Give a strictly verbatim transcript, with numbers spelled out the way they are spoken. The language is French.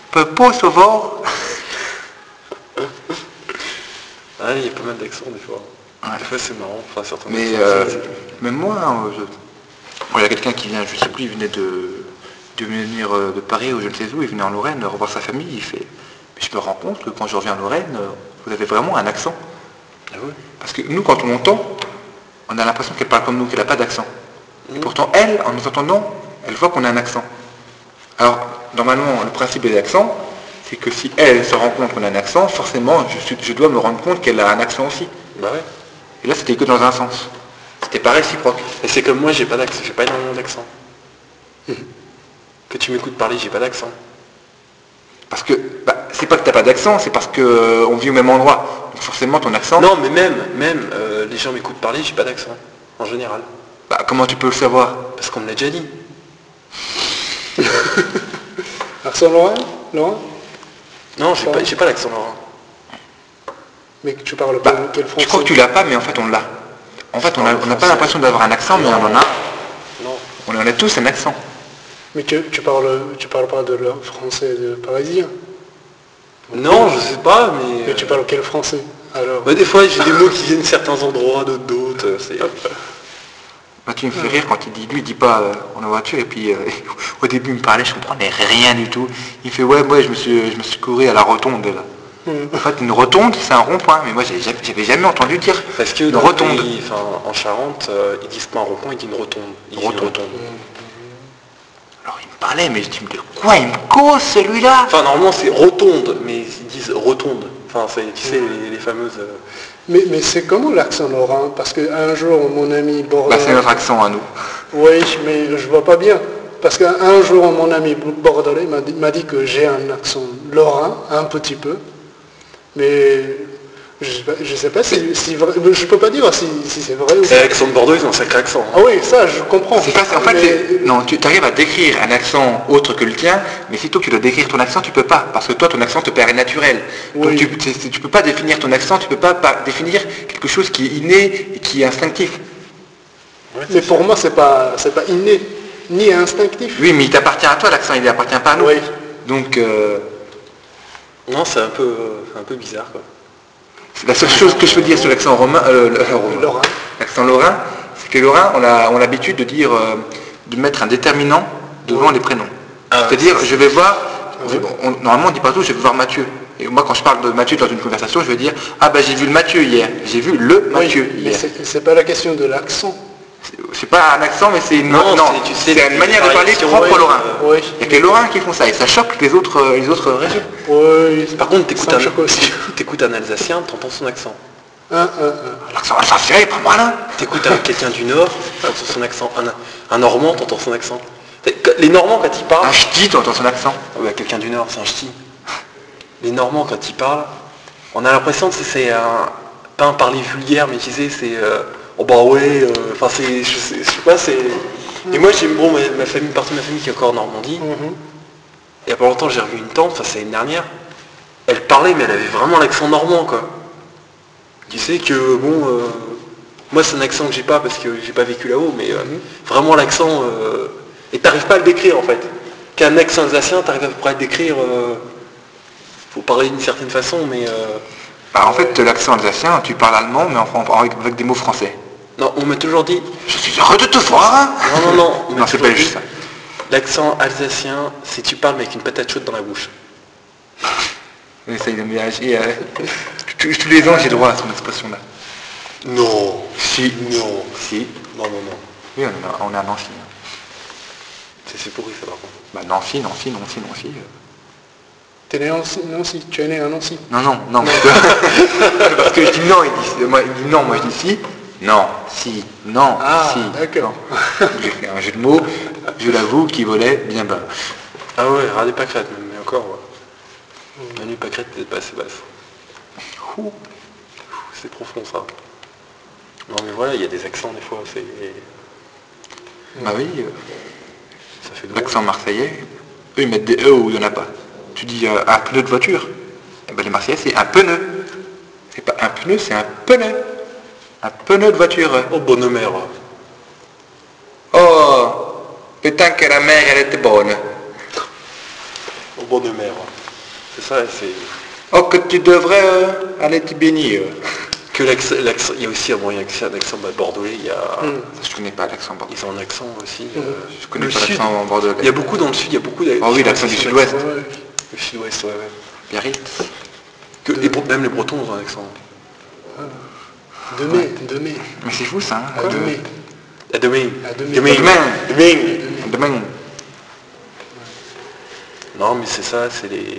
Pepo sauveur. Ah, il y a pas mal d'accents des fois. Ouais. Des fois c'est marrant, enfin certains Mais accents, euh, c'est- même moi, hein, je... bon, il y a quelqu'un qui vient, je sais plus, il venait de, de venir euh, de Paris ou je ne sais où, il venait en Lorraine revoir sa famille, il fait, mais je me rends compte que quand je reviens en Lorraine, euh, vous avez vraiment un accent. Ah ouais. Parce que nous, quand on l'entend, on a l'impression qu'elle parle comme nous, qu'elle n'a pas d'accent. Et Mmh. pourtant, elle, en nous entendant, elle voit qu'on a un accent. Alors, normalement, le principe des accents, c'est que si elle se rend compte qu'on a un accent, forcément, je, suis- je dois me rendre compte qu'elle a un accent aussi. Bah ouais. Et là, c'était que dans un sens. C'était pas réciproque. Et c'est comme moi, j'ai pas d'accent, j'ai pas énormément d'accent. Que tu m'écoutes parler, j'ai pas d'accent. Parce que, bah, c'est pas que t'as pas d'accent, c'est parce que euh, on vit au même endroit. Donc forcément, ton accent, Non, mais même, même, euh, les gens m'écoutent parler, j'ai pas d'accent, en général. bah, comment tu peux le savoir? Parce qu'on me l'a déjà dit. Accent lorrain Lorrain Non, j'ai Pardon pas, j'ai pas l'accent lorrain. Mais tu parles Bah, quel, quel français? je crois que tu l'as pas, mais en fait, on l'a. En fait, on Non, a- le on n'a pas français. l'impression d'avoir un accent, mais on en a. Non. On en a tous un accent. Mais tu, tu parles tu parles pas de le français de parisien. Non, je sais pas, mais... Mais tu euh, parles quel français alors? ouais, des fois, j'ai des mots qui viennent de certains endroits, d'autres d'autres. euh, C'est... Bah, tu me fais rire quand il dit, lui, il dit pas euh, en voiture, et puis euh, au début, il me parlait, je comprenais rien du tout. Il fait, ouais, ouais, je me suis, je me suis couru à la rotonde, là. En fait, une rotonde, c'est un rond-point, mais moi, j'avais jamais, j'avais jamais entendu dire Parce que une dans rotonde. le pays, enfin, en Charente, euh, ils disent pas un rond-point, ils disent une rotonde. Ils disent une Rotonde. rotonde. Alors, il me parlait, mais je dis, mais de quoi il me cause, celui-là? Enfin, normalement, c'est rotonde, mais ils disent rotonde. Enfin, c'est, tu sais, les, les fameuses... euh, Mais, mais c'est comment l'accent lorrain? Parce qu'un jour, mon ami Bah, bordelais... c'est notre accent à nous. Oui, mais je vois pas bien. Parce qu'un jour, mon ami bordelais m'a dit, m'a dit que j'ai un accent lorrain, un petit peu. Mais je sais pas, je sais pas si, si vrai- je peux pas dire si, si c'est vrai ou C'est l'accent de Bordeaux, ils ont un sacré accent. hein. Ah oui, ça, je comprends. C'est pas, en fait, Mais- c'est- non, tu arrives à décrire un accent autre que le tien, mais si toi tu dois décrire ton accent, tu peux pas, parce que toi ton accent te paraît naturel. Donc Oui. tu, c'est- c'est- tu peux pas définir ton accent, tu peux pas, pas définir quelque chose qui est inné et qui est instinctif. Ouais, Mais pour moi, c'est pas, c'est pas inné, ni instinctif. Oui, mais il t'appartient à toi l'accent, il n'appartient pas à nous. Oui. Donc euh, Non, c'est un peu, euh, c'est un peu bizarre, quoi. c'est la seule chose que je peux dire sur l'accent romain, euh, le- euh, romain. Lorrain. L'accent lorrain, c'est que les lorrains ont la- ont l'habitude de dire, euh, de mettre un déterminant devant les prénoms. Ah, C'est-à-dire, je vais voir, on- normalement on dit pas tout, je vais voir Mathieu. Et moi quand je parle de Mathieu dans une conversation, je vais dire, ah ben j'ai vu le Mathieu hier, j'ai vu le Oui, Mathieu mais hier. c'est, c'est pas la question de l'accent. C'est pas un accent, mais c'est une, Non, non, c'est- tu sais, c'est les une manière de parler variations, propre oui, aux lorrains. Oui. Il y a que les lorrains qui font ça, et ça choque les autres, euh, les autres régions. Oui. Par contre, t'écoutes ça me un, choque aussi. t'écoutes un Alsacien, t'entends son accent. Un, un, un. L'accent alsacien, il est pas malin. T'écoutes un- quelqu'un du Nord, t'entends son accent. Un, un Normand, t'entends son accent. Les Normands, quand ils parlent... Un ch'ti, tu entends son accent. Ah bah, quelqu'un du Nord, c'est un ch'ti. Les Normands, quand ils parlent, on a l'impression que c'est- c'est un... Pas un parler vulgaire, mais tu sais, c'est... euh, oh bah ouais, euh, enfin c'est... Je sais, je sais pas, c'est... Et moi, j'ai bon, ma, ma famille, une partie de ma famille qui est encore en Normandie. Mhm. Il y a pas longtemps, j'ai revu une tante, enfin c'est l'année dernière. Elle parlait, mais elle avait vraiment l'accent normand, quoi. Tu sais que, bon... euh, moi, c'est un accent que j'ai pas parce que j'ai pas vécu là-haut, mais euh, vraiment l'accent... euh, et t'arrives pas à le décrire, en fait. Qu'un accent alsacien, t'arrives à peu près à le décrire... euh, faut parler d'une certaine façon, mais... euh, Bah, en fait, l'accent alsacien, tu parles allemand, mais en, en- avec, avec des mots français. non, on m'a toujours dit... Je suis heureux de te voir. Non, non, non. on m'a Non, c'est toujours belge, dit, ça. L'accent alsacien, c'est tu parles mais avec une patate chaude dans la bouche. Essaye de me réagir. euh, tous, tous les ans, j'ai droit à cette expression-là. Non. Si. Non. Si. Non, non, non. Oui, on est, à- on est à Nancy. hein. C'est, c'est pourri, ça, par contre. Bah, Nancy, Nancy, Nancy, Nancy. euh. T'es né à Nancy, Nancy, tu es né à Nancy. Non, non, non. Parce que, parce que je dis non, il dit, moi, il dit non, moi je dis si. Non, si, non, Ah, si. d'accord. non. J'ai fait un jeu de mots, je l'avoue, qui volait bien bas. Ah ouais, radé pâquerette même, mais encore, ouais. Manu pâquerette peut-être pas assez basse. Ouh. C'est profond, ça. Non, mais voilà, il y a des accents, des fois, c'est... Bah oui, euh, Ça fait drôle. l'accent marseillais, eux ils mettent des E où il n'y en a pas. Tu dis euh, un pneu de voiture, eh ben, les Marseillais c'est un pneu. C'est pas un pneu, c'est un pneu. Un pneu de voiture. Oh, bonne mère. Oh, putain que la mer elle était bonne. Oh, bonne mère. C'est ça, c'est... Oh, que tu devrais euh, aller t'y baigner. Que l'accent, l'accent- il y a aussi un moyen accent, un accent bah, bordelais, il y a... Mm. Je connais pas l'accent bordelais. Ils ont un accent aussi. euh, Je connais le pas sud. l'accent bordelais. Il y a beaucoup dans le sud, il y a beaucoup d'accents. Ah oui, l'accent du sud-ouest. Ouais, ouais. Le sud-ouest, ouais, ouais. Biarritz. Que, et pour- même les Bretons ont un accent. De mai, de mai. Mais c'est fou ça. Hein, À quoi. de mai. À demain. À demain. Demain. Demain. Demain. Demain. Non, mais c'est ça, c'est les...